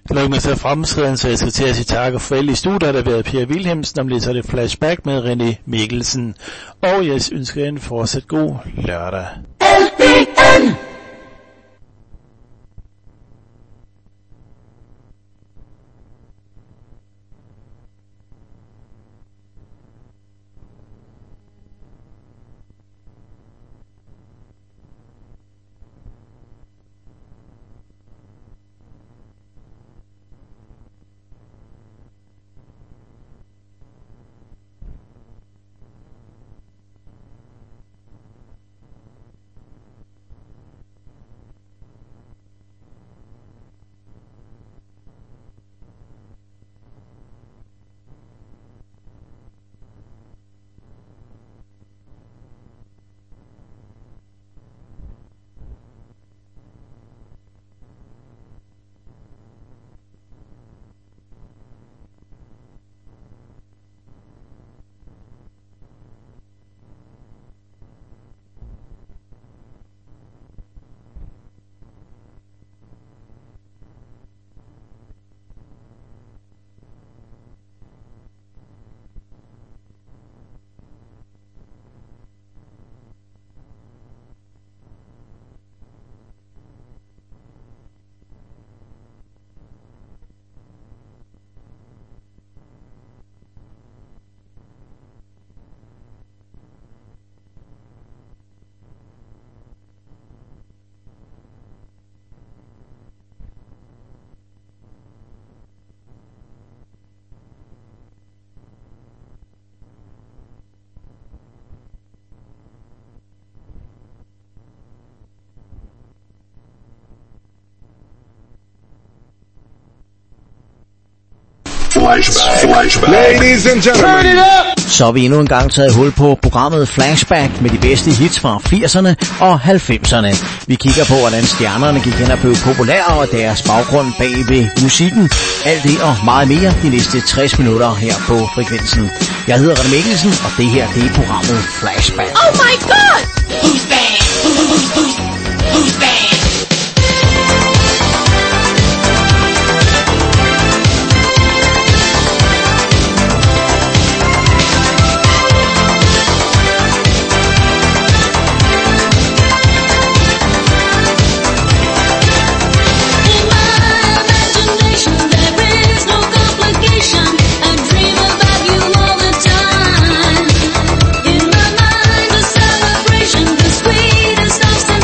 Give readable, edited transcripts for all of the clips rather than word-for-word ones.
Klokken er så fremskreden, så jeg skal til at sige tak og farvel. I studiet har der været Per Wilhelmsen, om lidt så er det Flashback med René Mikkelsen. Og jeg ønsker en fortsat god lørdag. LBN! Flashback. Ladies and gentlemen, turn it up! Så er vi endnu en gang taget hul på programmet Flashback med de bedste hits fra 80'erne og 90'erne. Vi kigger på, hvordan stjernerne gik hen og blev populære og deres baggrund bag ved musikken. Alt det og meget mere de næste 60 minutter her på frekvensen. Jeg hedder René Mikkelsen, og det her det er programmet Flashback. Oh my god! Who's bad? Who's bad? Sweetest of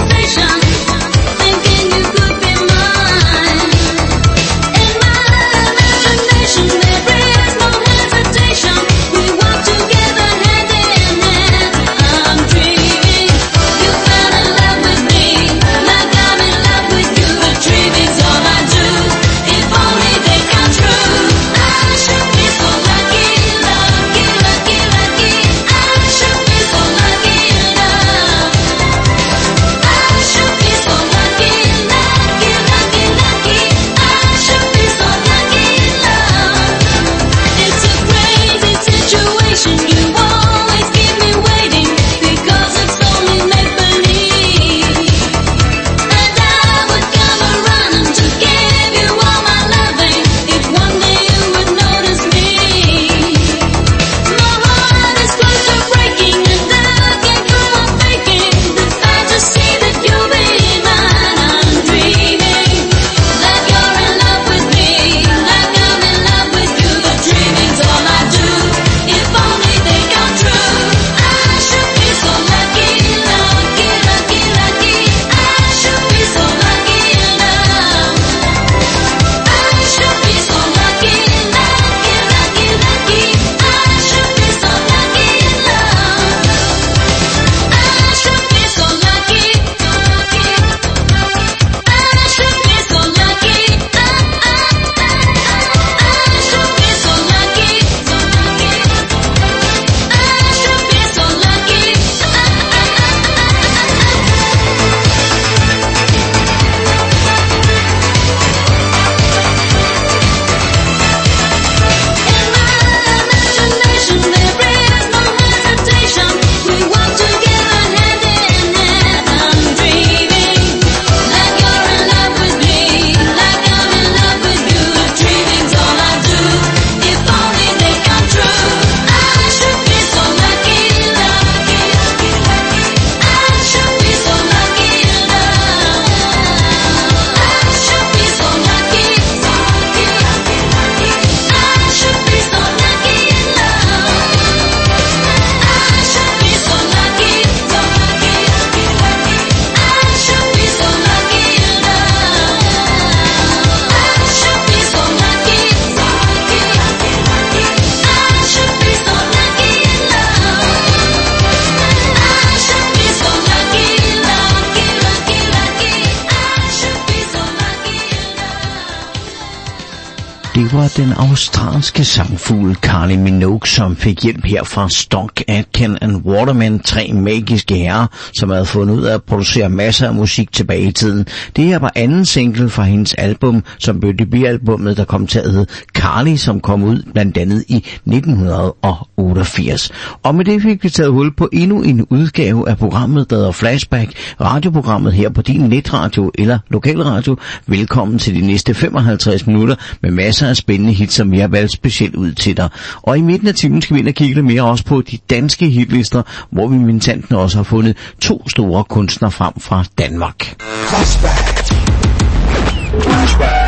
Det var den australske sangfugl Kylie Minogue, som fik hjælp her fra Stock Aitken and Waterman, 3 magiske herrer, som havde fundet ud af at producere masser af musik tilbage i tiden. Det her var anden single fra hendes album, som blev debutalbummet, der kom til at hedde Carly, som kom ud blandt andet i 1988. Og med det fik vi taget hul på endnu en udgave af programmet, der hedder Flashback, radioprogrammet her på din netradio eller lokalradio. Velkommen til de næste 55 minutter med masser af spændende hits, som vi har valgt specielt ud til dig. Og i midten af timen skal vi ind og kigge lidt mere også på de danske hitlister, hvor vi mintanten også har fundet 2 store kunstnere frem fra Danmark. Flashback. Flashback.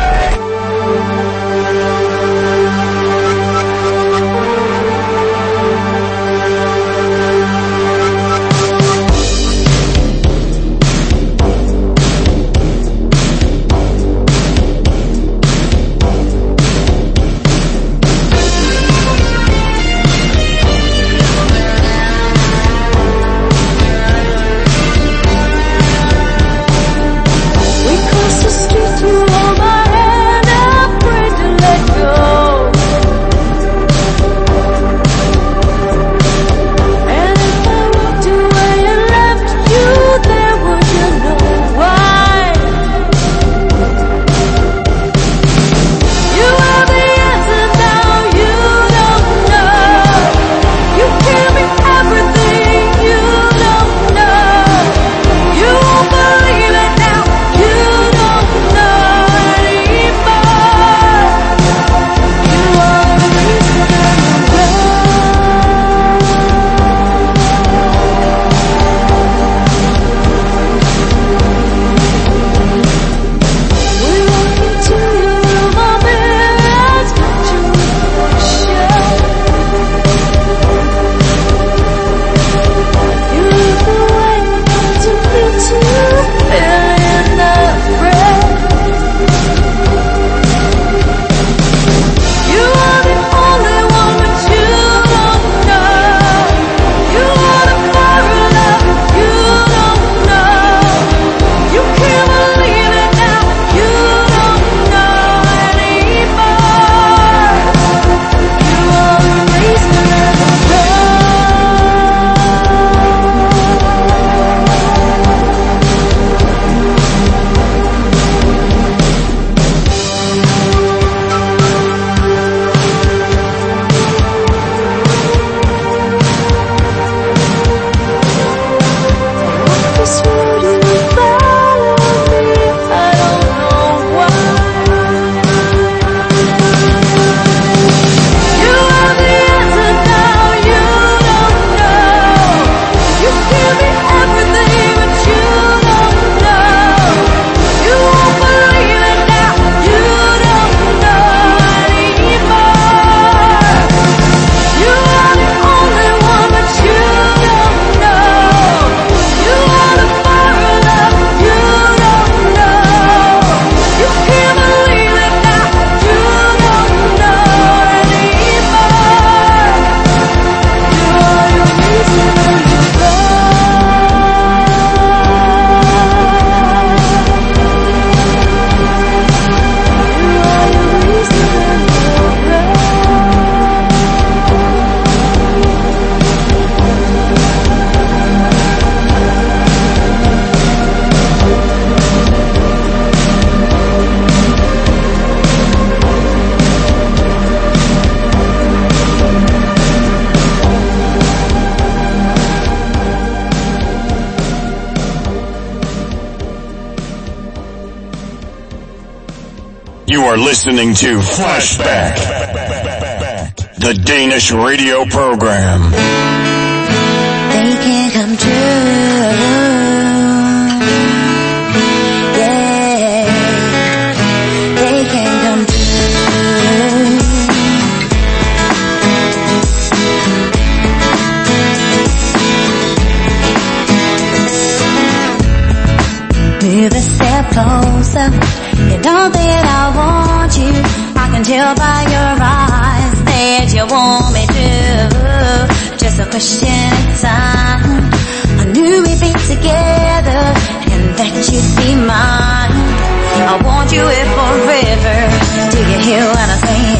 You are listening to Flashback, the Danish radio program. They can't come true. Yeah, they can't come true. Move a step closer. You know that I want you. I can tell by your eyes that you want me to. Just a question of time. I knew we'd be together and that you'd be mine. I want you here forever. Do you hear what I'm saying?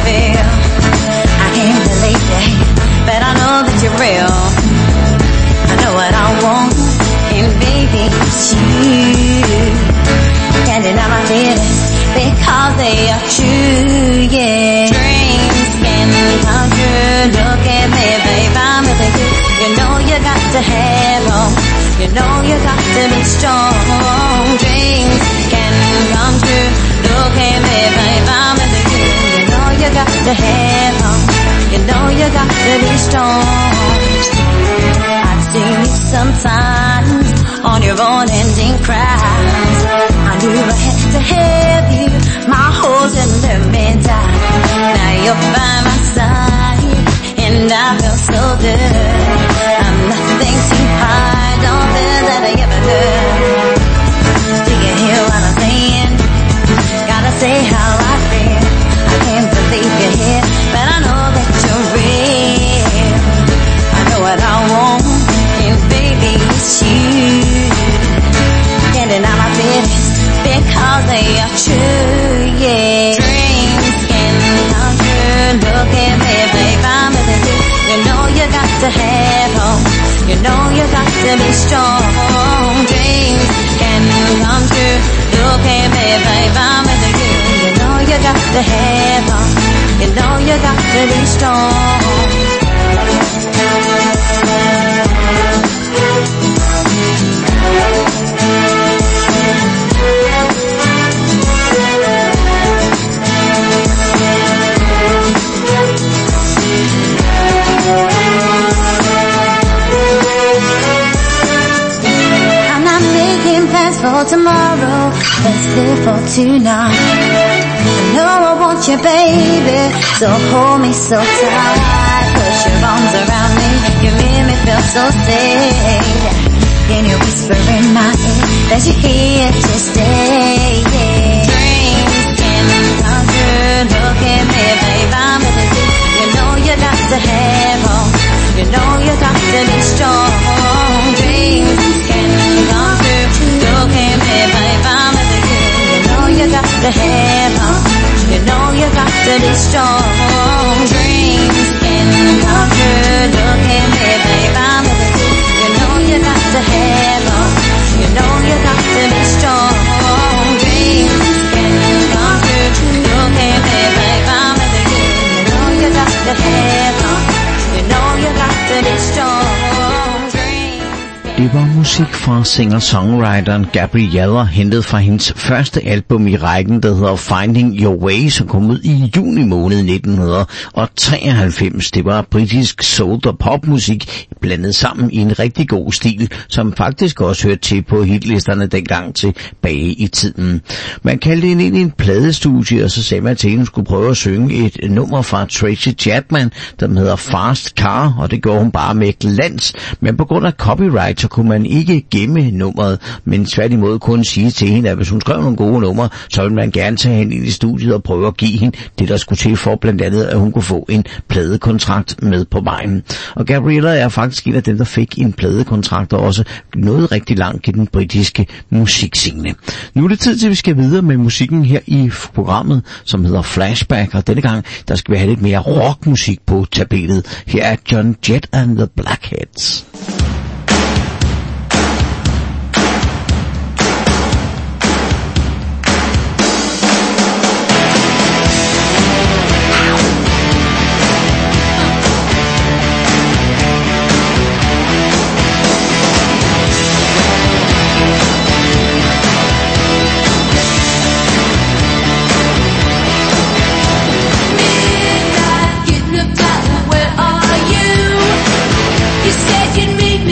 feel. I can't believe it, but I know that you're real. I know what I want, and baby, it's you. Can't deny my feelings, because they are true, yeah. Dreams can come true, look at me, babe, I'm with you. You know you got to have hope, you know you got to be strong. Dreams can come true, look at me, babe, I'm with you. You know you got to have hope, you know you got to be strong. I've seen you sometimes on your own ending cries. I knew I had to have you, my holes and let me die. Now you're by my side, and I feel so good. I'm nothing to hide, don't feel that I ever could. Do you hear what I'm saying? Gotta say how I feel. I can't believe you're here, but I know that you're real. I know what I want, and baby, it's you. Can't deny my feelings, because they are true, yeah. Dreams can come true, look at me, babe, I'm with you. You know you got to have hope, you know you got to be strong. Dreams can come true, look at me, babe, I'm with you. You know you got to have hope, you know you got to be strong. For tomorrow, let's live for tonight. I know I want you, baby, so hold me so tight. Push your arms around me, you make me feel so safe. Can you whisper in my ear that you're here to stay? Yeah. Dreams can come true, look at me, babe, I'm with you. You know you got to have hope, you know you got to be strong. Dreams can come true, look at me, babe, I'm with you. You know you got to have hope, you know you got to be strong. Dreams can come true, look at me, babe, I'm with you. You know you got to have hope, you know you got to be strong. Dreams can come true, look at me, babe, I'm with you. You know you got to have hope, you know you got to be strong. Det var musik fra singer-songwriteren Gabriella, hentet fra hendes første album i rækken, der hedder Finding Your Way, som kom ud i juni måned 1993. Det var britisk soul- og popmusik blandet sammen i en rigtig god stil, som faktisk også hørte til på hitlisterne dengang tilbage i tiden. Man kaldte hende ind i en pladestudie, og så sagde man til hende, hun skulle prøve at synge et nummer fra Tracy Chapman, der hedder Fast Car, og det gjorde hun bare med glans. Men på grund af copyright, så kunne man ikke gemme nummeret, men tværtimod kun sige til hende, at hvis hun skrev nogle gode numre, så ville man gerne tage hende ind i studiet og prøve at give hende det, der skulle til for blandt andet, at hun kunne få en pladekontrakt med på vejen. Og Gabriella er faktisk en af dem, der fik en pladekontrakt og også nåede rigtig langt i den britiske musikscene. Nu er det tid til, at vi skal videre med musikken her i programmet, som hedder Flashback, og denne gang, der skal vi have lidt mere rockmusik på tapetet. Her er John Jett and the Blackheads. Where are you? You said you'd meet me.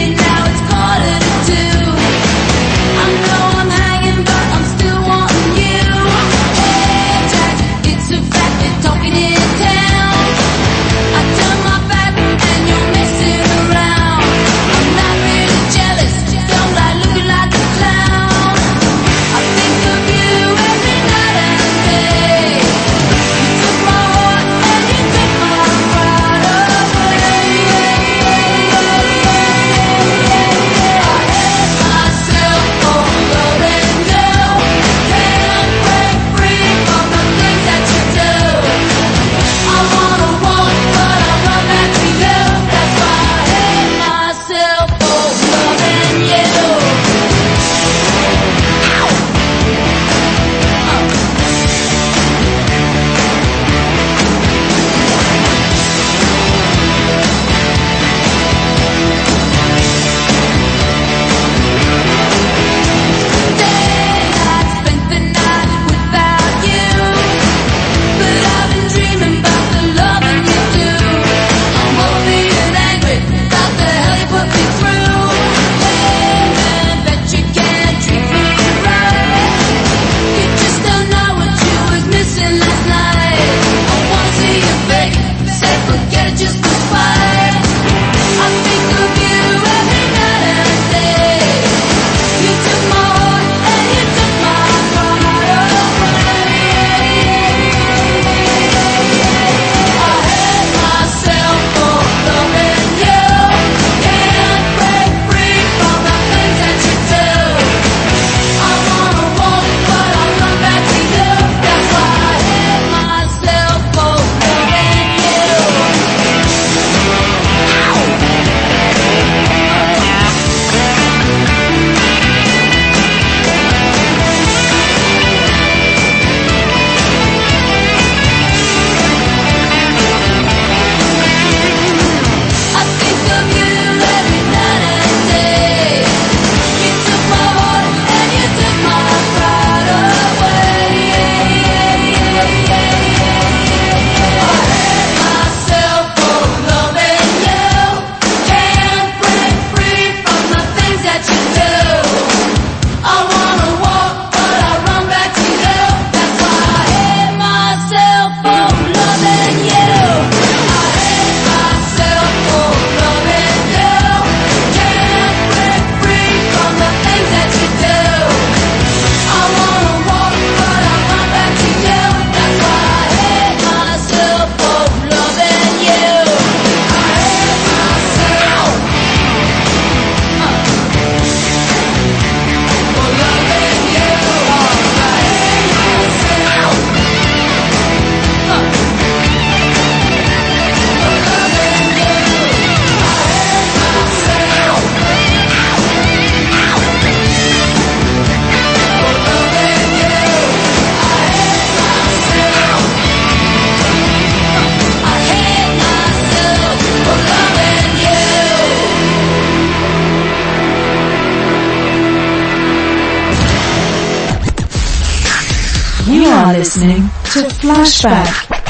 You are listening to Flashback.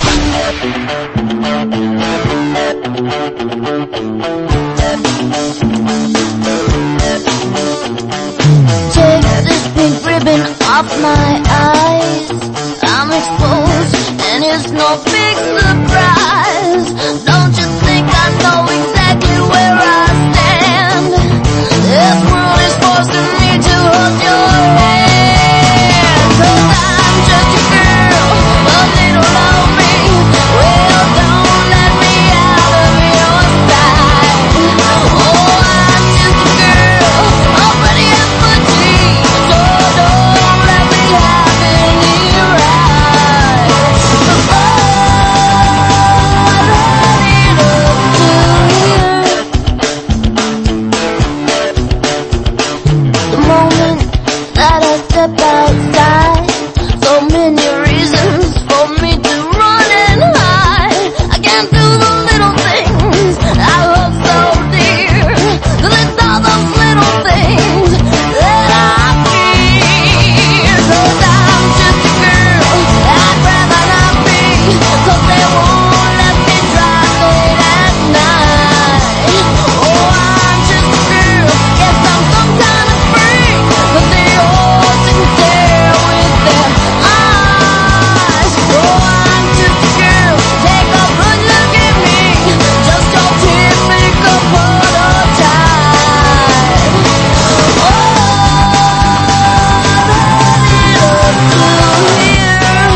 Take this pink ribbon off my eyes. I'm exposed and it's no big surprise. Don't you think I know exactly where I stand? This world is forcing me to hold your hand. 'Cause I'm just a girl, a little lonely. Well, don't let me out of your sight. Oh, I'm just a girl, already up for tea. So don't let me have any rights. Oh, I've had enough to hear. The moment that I step outside, so many reasons for me to run and hide. I can't do the little things I hold so dear, 'cause it's all those little things that I fear. 'Cause I'm just a girl, I'd rather not be, 'cause they won't let me drive late at night. Oh, I'm just a girl, guess I'm some kind of freak, but they all sit and stare with their eyes. Oh, I'm just a girl, take a good look at me, just your typical prototype. Oh, I've had enough to hear.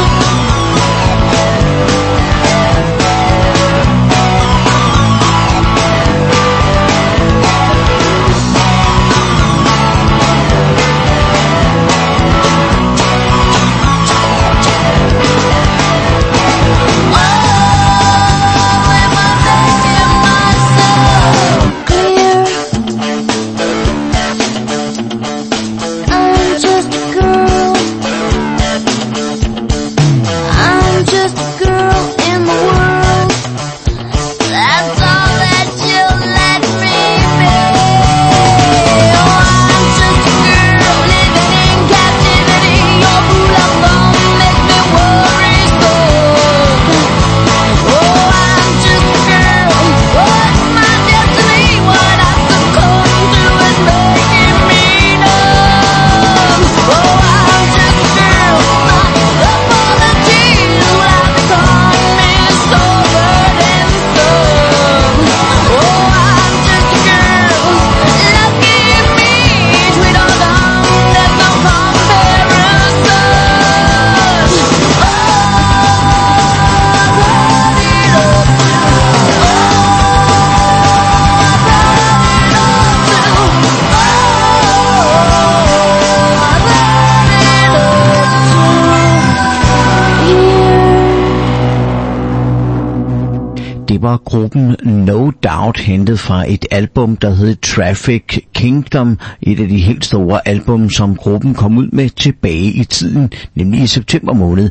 I'm just a girl in the world. That's all that you'll let me be. Oh, I'm just a girl living in captivity. Your rule of thumb makes me worry so. Oh, I'm just a girl. What's my destiny? What I succumb to is making me numb. Oh, I'm just a girl. My apologies will have become me so burdensome. Oh, I'm just a girl. Lucky me, sweet or dumb, there's no comparison. Oh, I've had enough to. Det var gruppen No Doubt, hentet fra et album, der hed Traffic Kingdom, et af de helt store album, som gruppen kom ud med tilbage i tiden, nemlig i september måned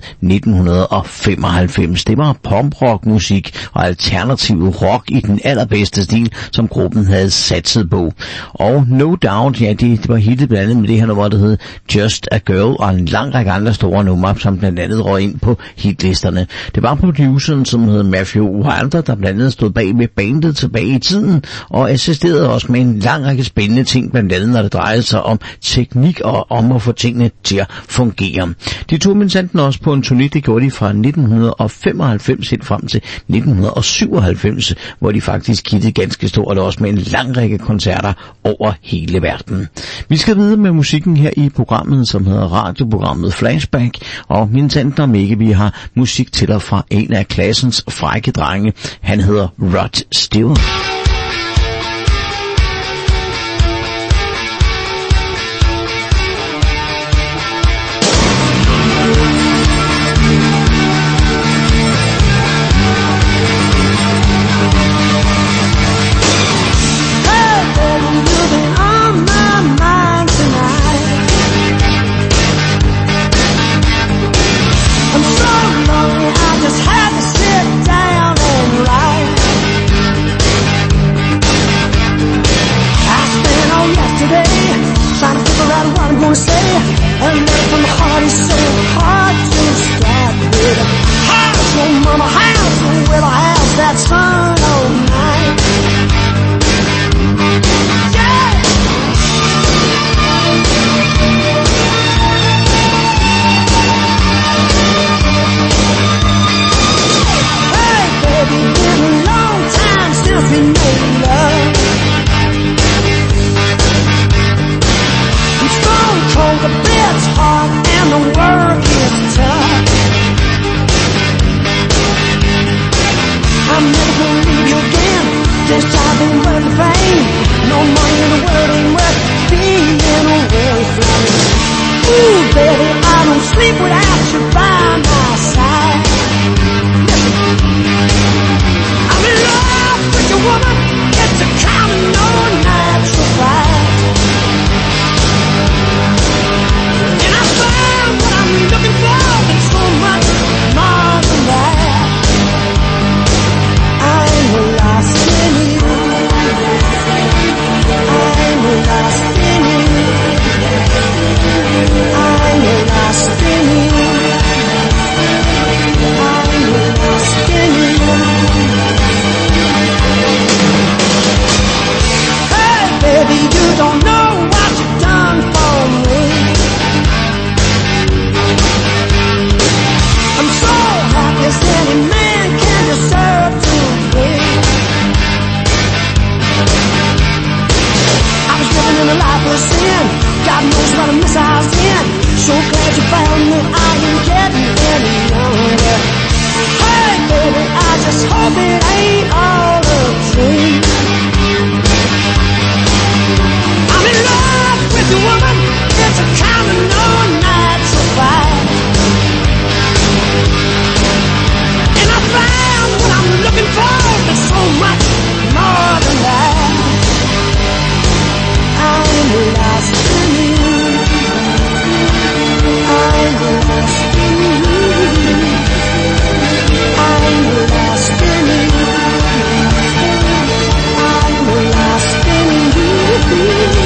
1995. Det var pop-rock musik og alternativ rock i den allerbedste stil, som gruppen havde satset på. Og No Doubt, ja, det var hittet blandt andet med det her nummer, der hed Just a Girl, og en lang række andre store numre, som blandt andet røg ind på hitlisterne. Det var produceren, som hed Matthew Wilder, der blandt andet stod bag med bandet tilbage i tiden, og assisterede også med en lang række spændende ting, blandt andet når det drejede sig om teknik og om at få tingene til at fungere. De tog minsandten også på en turné, det gjorde de fra 1995 helt frem til 1997, hvor de faktisk hittede ganske stort, og også med en lang række koncerter over hele verden. Vi skal videre med musikken her i programmet, som hedder radioprogrammet Flashback, og minsandten om ikke vi har musik til dig fra en af klassens frække drenge. Han hedder Rod Stewart. I just had to sit down and write. to miss our sin. So glad you found me, I ain't getting any younger. Hey baby, I just hope it ain't all a dream. I'm in love with you, woman. It's a kind of no natural vibe. And I found what I'm looking for, but so much more than that. I'm lost in you. I'm lost in you. I'm lost in you. I'm lost in you.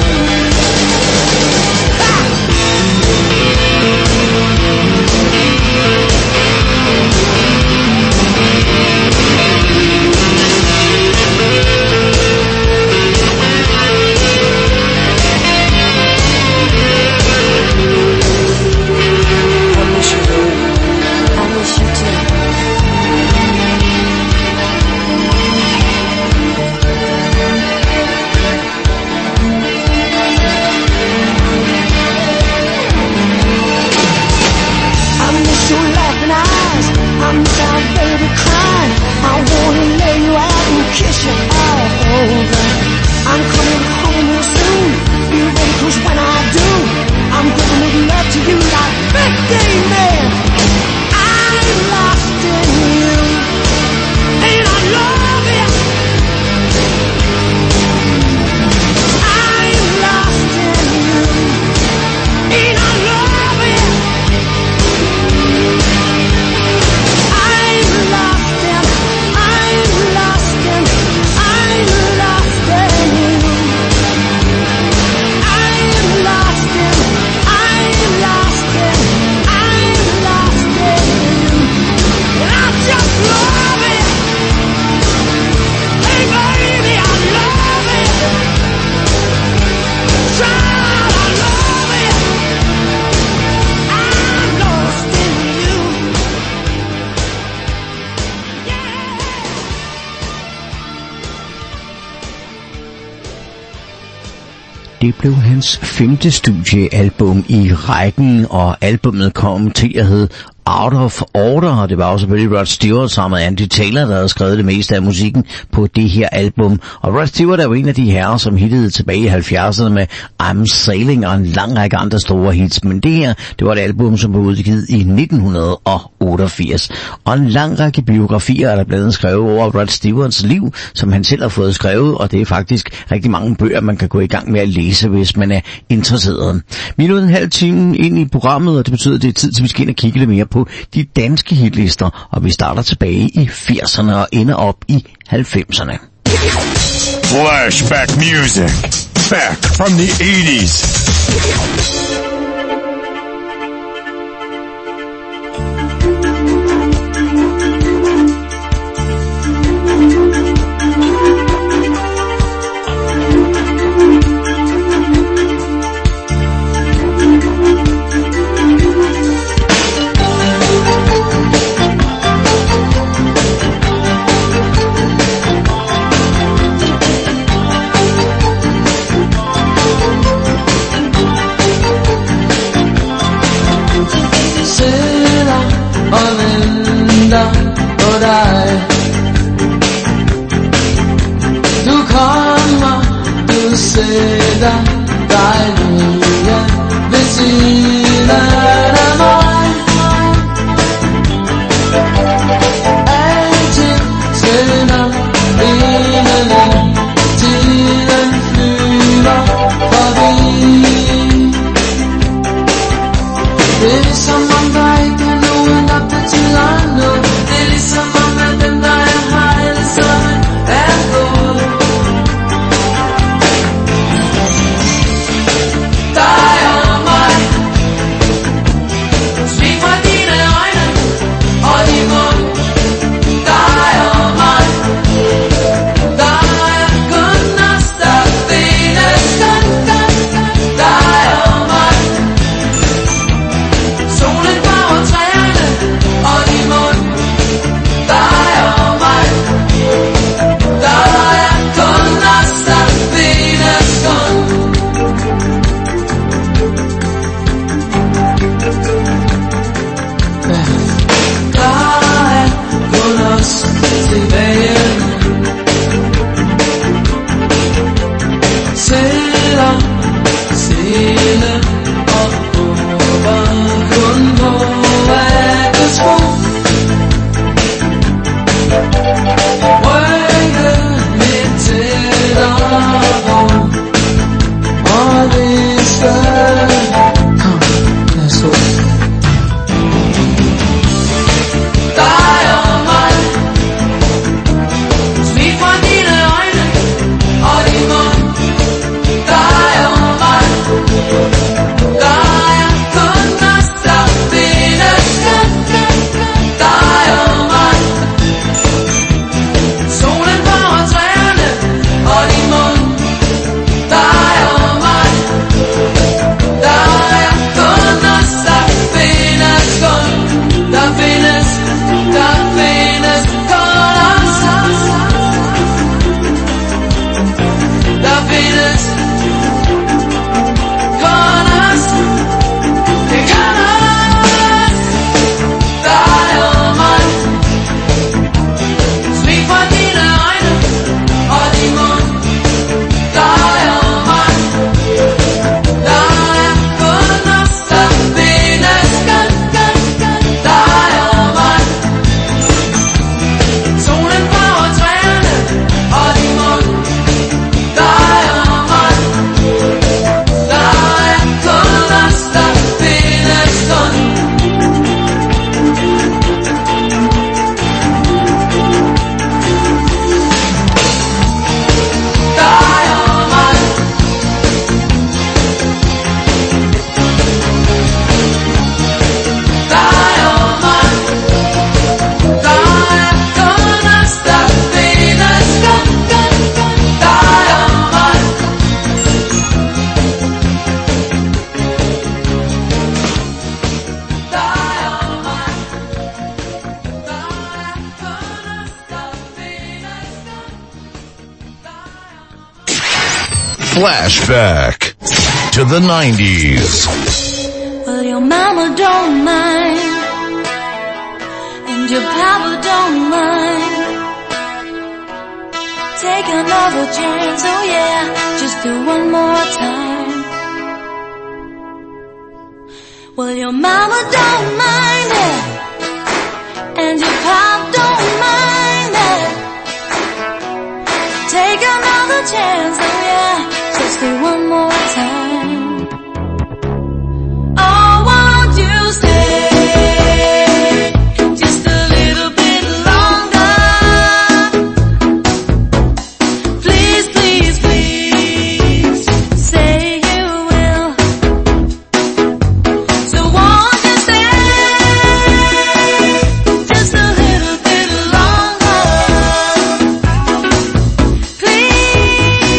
Det blev hans 5. studiealbum i rækken, og albummet kom til at hedde Out of Order, og det var også selvfølgelig Rod Stewart sammen med Andy Taylor, der havde skrevet det meste af musikken på det her album. Og Rod Stewart er jo en af de herrer, som hittede tilbage i 70'erne med I'm Sailing og en lang række andre store hits. Men det her, det var et album, som blev udgivet i 1988. Og en lang række biografier er der blevet skrevet over Rod Stewarts liv, som han selv har fået skrevet, og det er faktisk rigtig mange bøger, man kan gå i gang med at læse, hvis man er interesseret. Vi er nået en halv time ind i programmet, og det betyder, at det er tid til, at vi skal ind og kigge lidt mere på de danske hitlister, og vi starter tilbage i 80'erne og ender op i 90'erne. Flashback music. Back from the 80s. Flashback to the 90s. Well, your mama don't mind, and your papa don't mind. Take another chance, oh yeah, just do one more time. Well, your mama don't mind it, and your pop don't mind it. Take another chance, oh yeah, just do one more time. Oh, won't you stay just a little bit longer? Please, please, please, say you will. So won't you stay just a little bit longer? Please.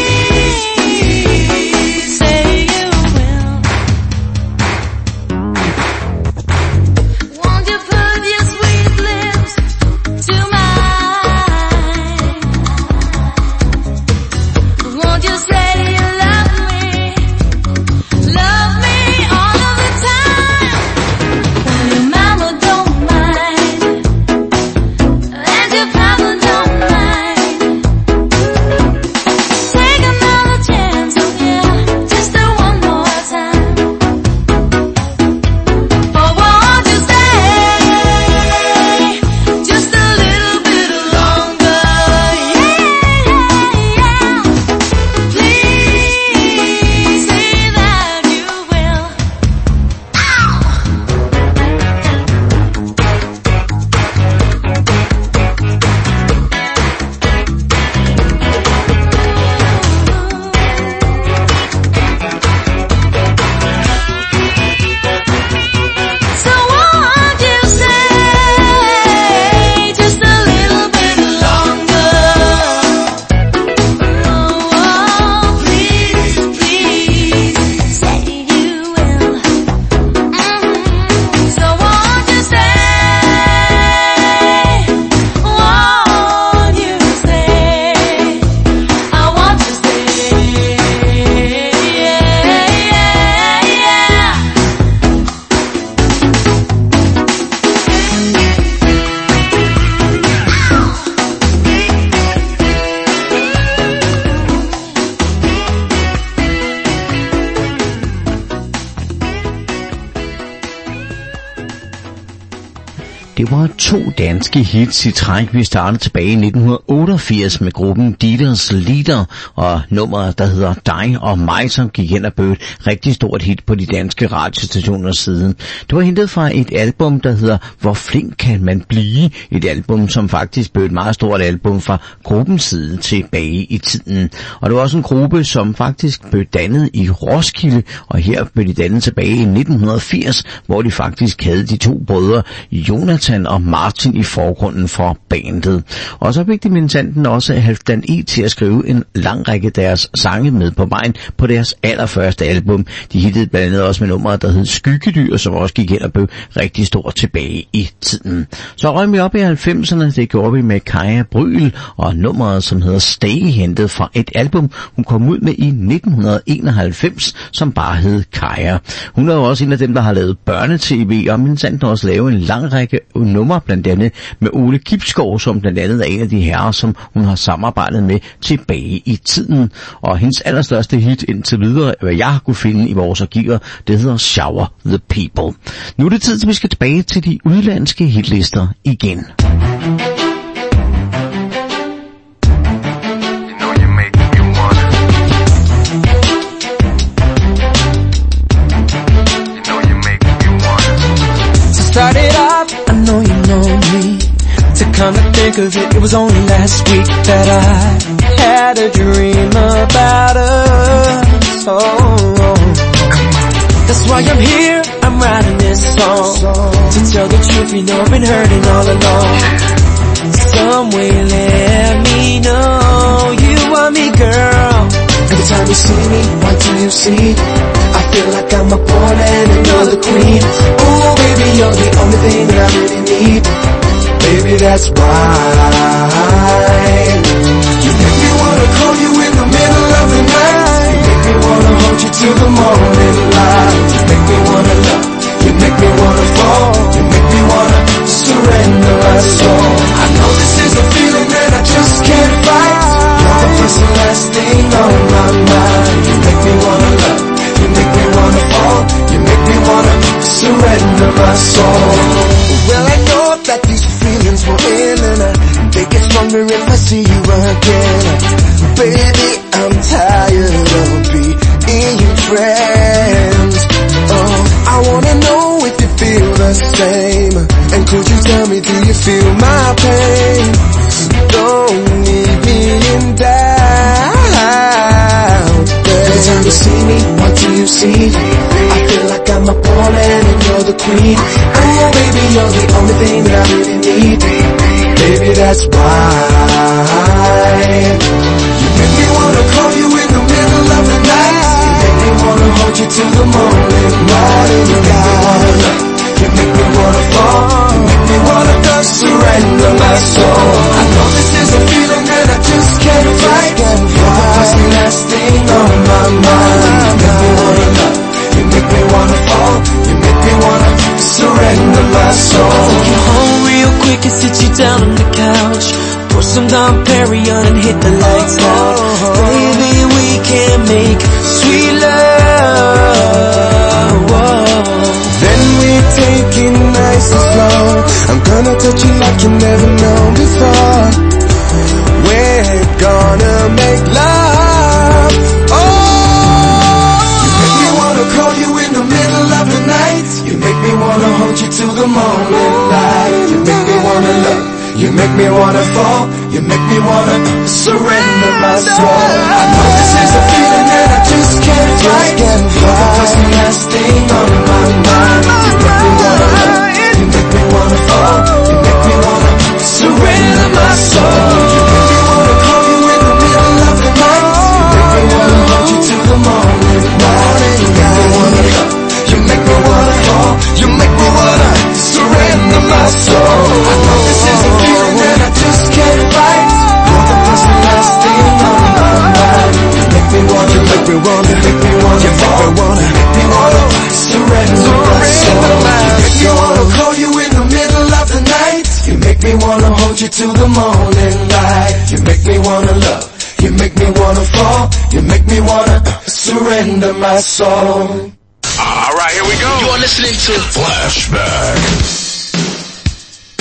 Det var 2 danske hits i træk. Vi startede tilbage i 1988 med gruppen Dieters Lieder og nummeret, der hedder Dig og mig, som gik hen og blev et rigtig stort hit på de danske radiostationer siden. Det var hentet fra et album, der hedder Hvor flink kan man blive? Et album, som faktisk blev et meget stort album fra gruppens side tilbage i tiden. Og det var også en gruppe, som faktisk blev dannet i Roskilde, og her blev de dannet tilbage i 1980, hvor de faktisk havde de 2 brødre, Jonathan og Martin, i forgrunden for bandet. Og så fik de minsanden også Halfdan E til at skrive en lang række deres sange med på vejen på deres allerførste album. De hittede blandt andet også med nummeret, der hed Skyggedyr, som også gik hen og blev rigtig stort tilbage i tiden. Så røg vi op i 90'erne, det gjorde vi med Kaja Bryl og nummeret, som hedder Stay, hentet fra et album, hun kom ud med i 1991, som bare hed Kaja. Hun er jo også en af dem, der har lavet børnetv, og minsanden også lavet en lang række numre, blandt andet med Ole Kibsgaard, som blandt andet er en af de herrer, som hun har samarbejdet med tilbage i tiden. Og hendes allerstørste hit indtil videre, hvad jeg har kunne finde i vores arkiver, det hedder Shower the People. Nu er det tid til, vi skal tilbage til de udlandske hitlister igen. Start it up, I know you know me. To come to think of it, it was only last week that I had a dream about us. Oh, that's why I'm here, I'm writing this song. To tell the truth, you know I've been hurting all along. Some way let me know you want me, girl. Every time you see me, what do you see? I feel like I'm a pawn and another queen. Oh baby, you're the only thing that I really need. Baby, that's why you make me wanna call you in the middle of the night. You make me wanna hold you till the morning light. You make me wanna love, you make me wanna fall. You make me wanna surrender my soul. I know this is a feeling that I just can't fight. You're the first and last thing on my mind. You make me wanna love, you make me wanna fall. You make me wanna surrender my soul. Well, I know that these feelings will end, and they get stronger if I see you again. Baby, I'm tired of being your friend. Oh, I wanna know if you feel the same. And could you tell me, do you feel my pain? Don't leave me in doubt. Every time you see me, what do you see? I feel like I'm a pawn and you're the queen. Oh baby, you're the only thing that I really need. Baby, that's why you make me wanna call you in the middle of the night. You make me wanna hold you till the morning light. You make me wanna love, you make me wanna fall. You make me wanna surrender my soul. I know this is a feeling that I just can't fight. You're the first and last thing on my mind. You make me wanna love, you make me wanna fall. You make me wanna surrender my soul. Take you home real quick and sit you down on the couch. Pour some Dom Perignon and hit the lights out. Baby, we can make sweet love. Whoa. Then we take it nice and slow. I'm gonna touch you like you never known before. We're gonna make love. Oh, you make me wanna call you in the middle of the night. You make me wanna hold you till the morning light. You make me wanna love, you make me wanna fall. You make me wanna surrender my soul. I know this is a feeling that I just can't fight. You're the first and last thing on my mind. You make me wanna love, you make me wanna fall. You make me wanna surrender my soul. You make me wanna call you in the middle of the night. You make me wanna hold you till the morning light. You make me wanna love, you make me wanna fall. You make me wanna surrender my soul. I know this is a feeling that I just can't fight. You're the first and last thing on my mind. You make me wanna, you make me wanna, you make me wanna fall. You make me wanna surrender my soul. You make me wanna call you in the middle of the night. You make me wanna hold you till the morning light. You make me wanna love, you make me wanna fall. You make me wanna surrender my soul. Alright, here we go. You're listening to Flashback.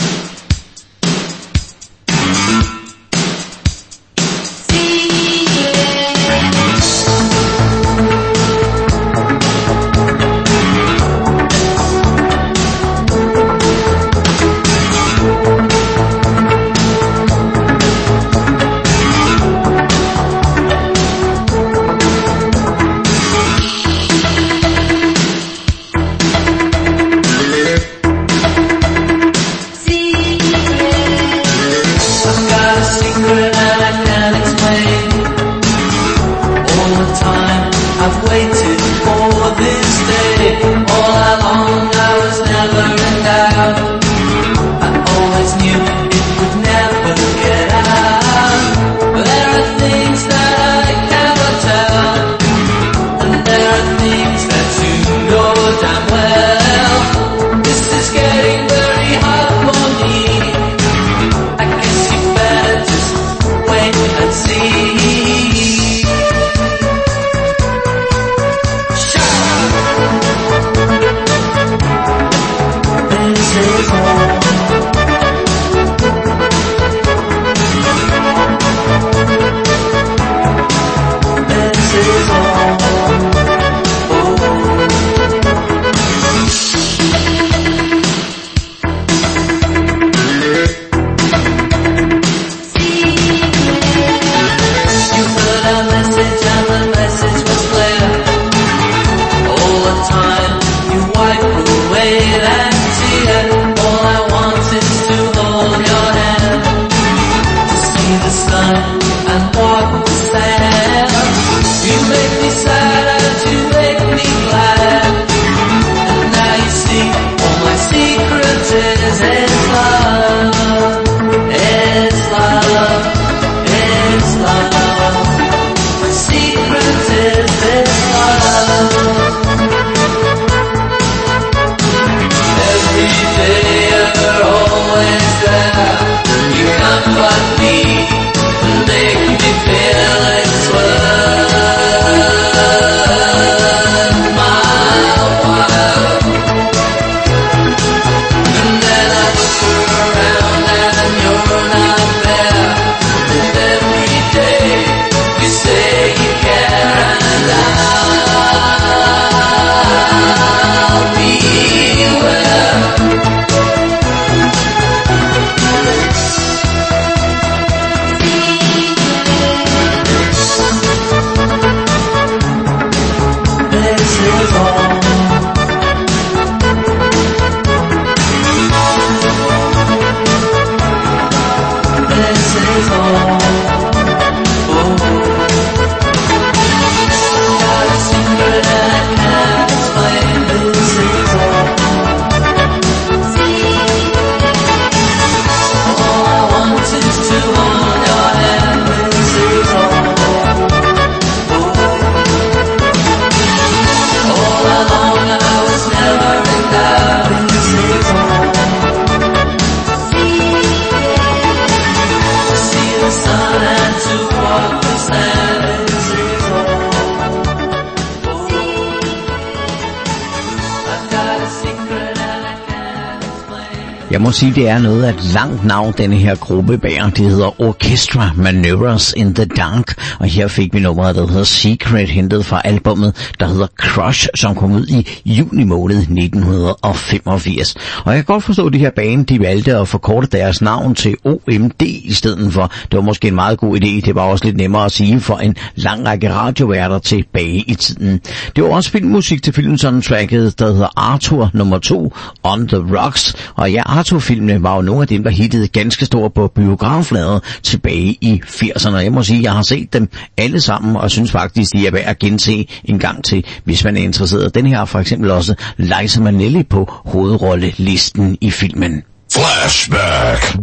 Jeg må sige, det er noget af et langt navn, denne her gruppe bærer. Det hedder Orchestra Maneuvers in the Dark, og her fik vi nummeret, der hedder Secret, hentet fra albumet, der hedder Crush, som kom ud i juni måned 1985. Og jeg kan godt forstå, at de her band, de valgte at forkorte deres navn til OMD i stedet for. Det var måske en meget god idé. Det var også lidt nemmere at sige for en lang række radioværter tilbage i tiden. Det var også filmmusik til filmsoundtracket, der hedder Arthur nummer 2, On the Rocks. Og ja, Arthur-filmene var jo nogle af dem, der hittede ganske stort på biograflader tilbage i 80'erne. Jeg må sige, at jeg har set dem alle sammen, og synes faktisk, de er værd at gense en gang til, hvis man er interesseret. Den her har for eksempel også Liza Minnelli på hovedrollelisten i filmen. Flashback.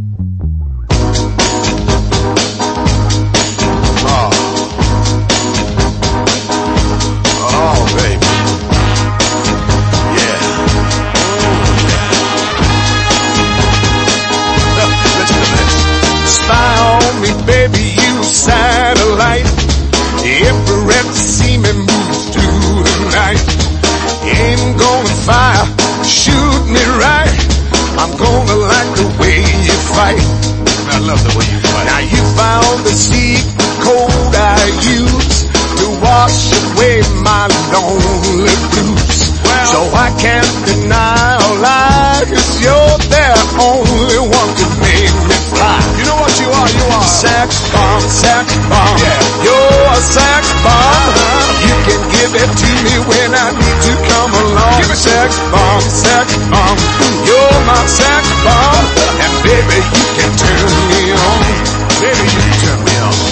Oh, baby. Yeah. Listen to this. Spy on me, baby, you satellite. Infrared to see me move through the night. Aim gonna fire, shoot me right. I'm gonna like the way you fight. I love the way you fight. Now you found the secret code I use to wash away my lonely blues. Well, so I can't deny or lie, 'cause you're the only one to make me fly. You know what you are? You are sex bomb, sex bomb. Yeah, you're a sex bomb. You can give it to me when I need to come along. Give it sex bomb, sex bomb. You're my sex bomb, and baby you can turn me on. Baby you can turn me on.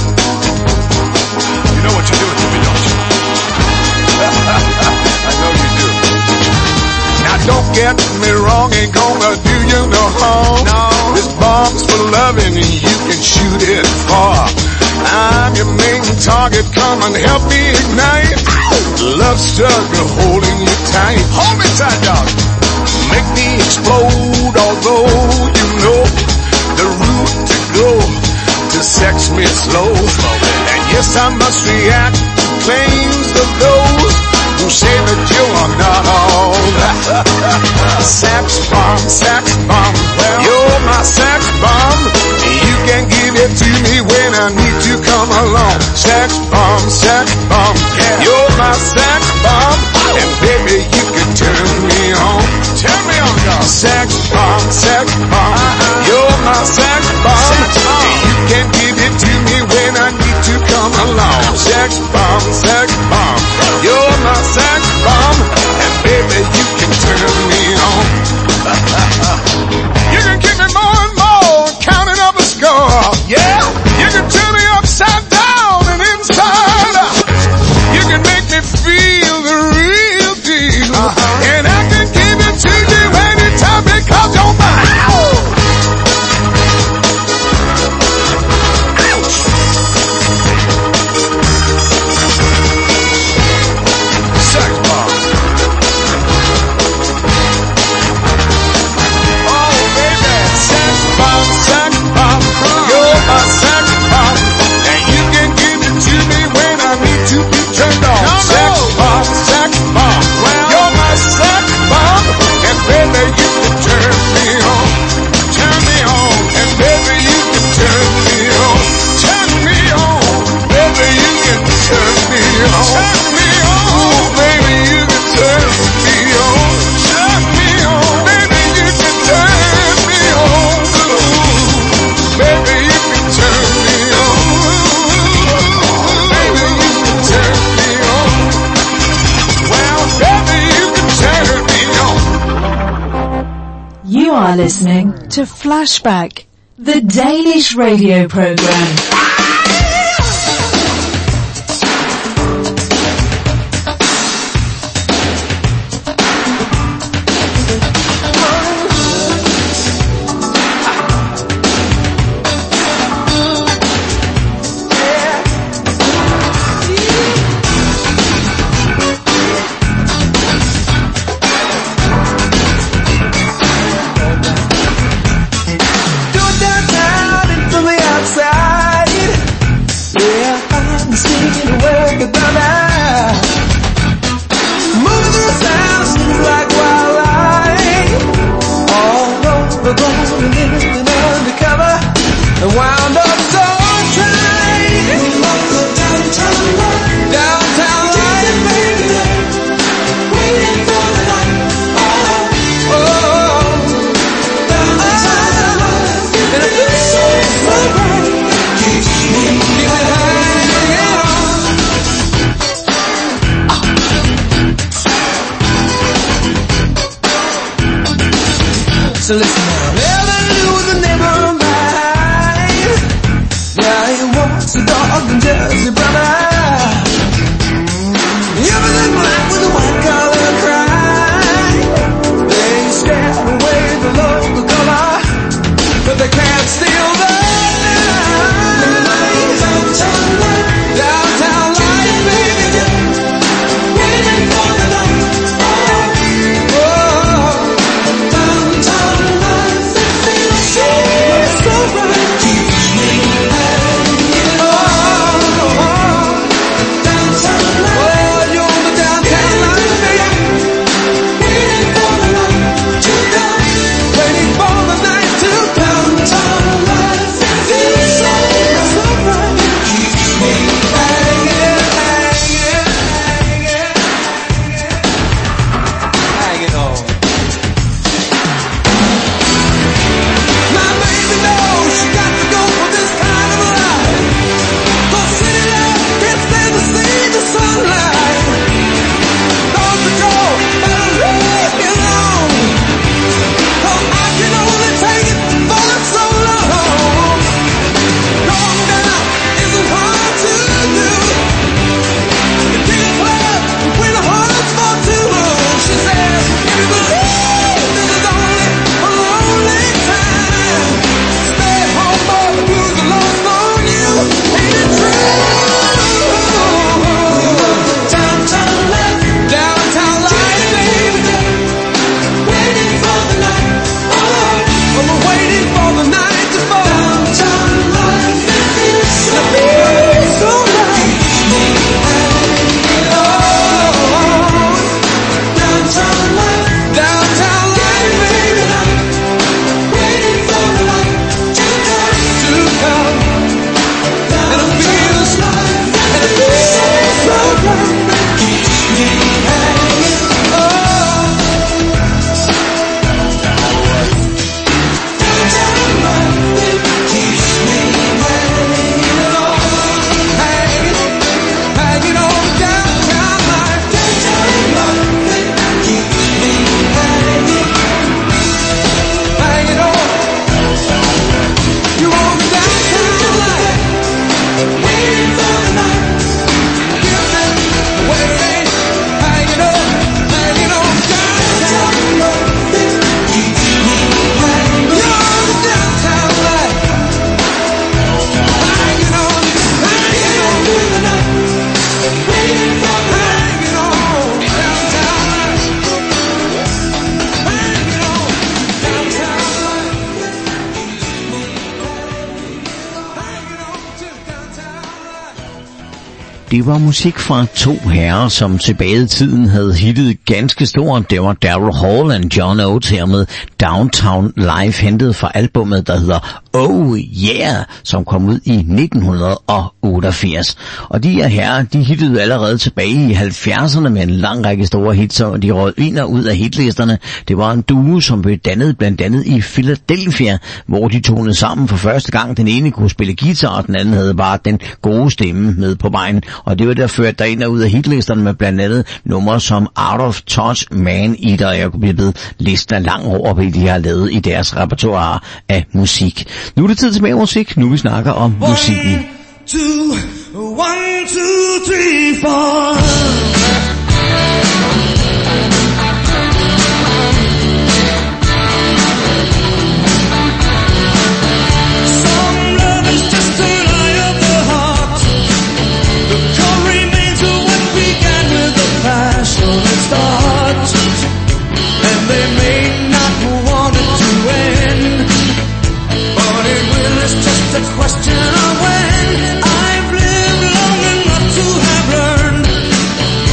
You know what you're doing to me, don't you? I know you do. Now don't get me wrong, ain't gonna do you no harm. No. This bomb's for loving and you can shoot it far. I'm your main target, come and help me ignite. Love struggle holding you tight. Hold me tight, dog. Make me explode, although you know the route to go to sex me slow. And yes, I must react to claims of those who say that you are not all that. Sex bomb, well, you're my sex bomb. You can give it to me when I need to come along. Sex bomb, yeah. You're my sex bomb, and baby you can turn me on. Turn me on, dog. Sex bomb, you're my sex bomb. You can give it to me when I need to come along. Sex bomb, you're my sex bomb, and baby you can turn me on. You can give me more and more, counting up a score. Yeah, you can turn me upside down and inside out. You can make me feel the real deal, and I can give it to you anytime because you're mine. Sex bomb. Oh baby, sex bomb, you're my sex bomb, and you can give it to me when I need to be turned on. Sex bomb, well, you're my sex bomb, and baby you can turn me on, and baby you can turn me on, baby you can turn me on, oh baby you can turn me on, baby you can turn me on, baby you can turn me on, baby you can turn me on, well baby you can turn me on. You are listening to Flashback, the Danish radio program. Down and from the outside. So listen now. Never knew the neighbor of mine. Yeah, he walks the dog in Jersey, brother. Everything black with a white collar cry. They scare away the local color, but they can't steal the night. Downtown life, baby. Waiting for the light. Det var musik fra to herrer, som tilbage i tiden havde hittet ganske stort. Det var Daryl Hall og John Oates her med Downtown Live, hentet fra albumet, der hedder Oh Yeah, som kom ud i 1988. Og de her herrer, de hittede allerede tilbage i 70'erne med en lang række store hits, og de røg ind og ud af hitlisterne. Det var en duo, som blev dannet blandt andet i Philadelphia, hvor de tonede sammen for første gang. Den ene kunne spille guitar, og den anden havde bare den gode stemme med på vejen. Og det var der ført der ind og ud af hitlisterne med blandt andet numre som Out of Touch, Man Eater, og jeg kunne blive ved listen lang over, hvad de har lavet i deres repertoire af musik. Nu er det tid til mere musik, nu vi snakker om musikken. 1, 2, 3, 4. And they may not want it to end, but it will, it's just a question of when. I've lived long enough to have learned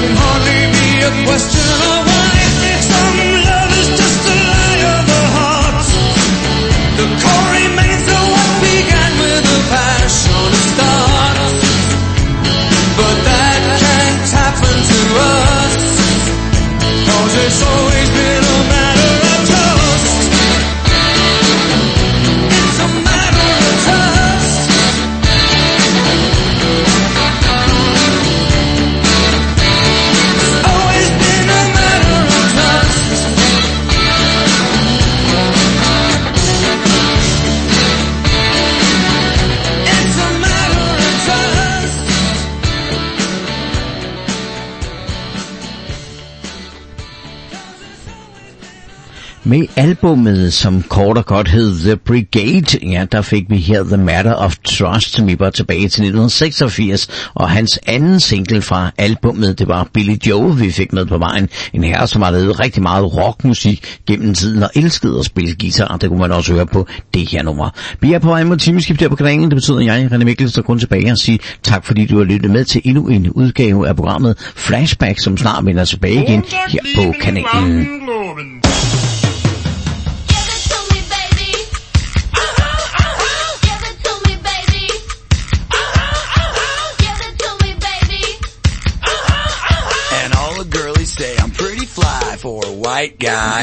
can hardly be a question of why. Some love is just a lie of the heart. The core remains the what began with a passionate start. But that can't happen to us, 'cause it's always been a matter of trust. It's a matter of trust. It's always been a matter of trust. It's a matter of trust. Med albummet, som kort og godt hed The Brigade, ja, der fik vi her The Matter of Trust, som vi var tilbage til 1986, og hans anden single fra albummet, det var Billy Joe, vi fik med på vejen. En herre, som har lavet rigtig meget rockmusik gennem tiden og elskede at spille guitar, det kunne man også høre på det her nummer. Vi er på vej mod timeskift her på kanalen, det betyder, at jeg, René Mikkelsen, kun tilbage og sige tak, fordi du har lyttet med til endnu en udgave af programmet Flashback, som snart vender tilbage igen her på kanalen. Say I'm pretty fly for a white guy.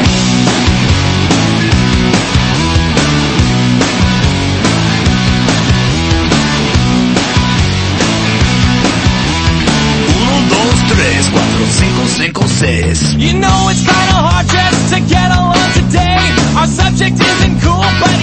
Uno, dos, tres, cuatro, cinco, cinco, seis. You know it's kinda hard just to get along today. Our subject isn't cool, but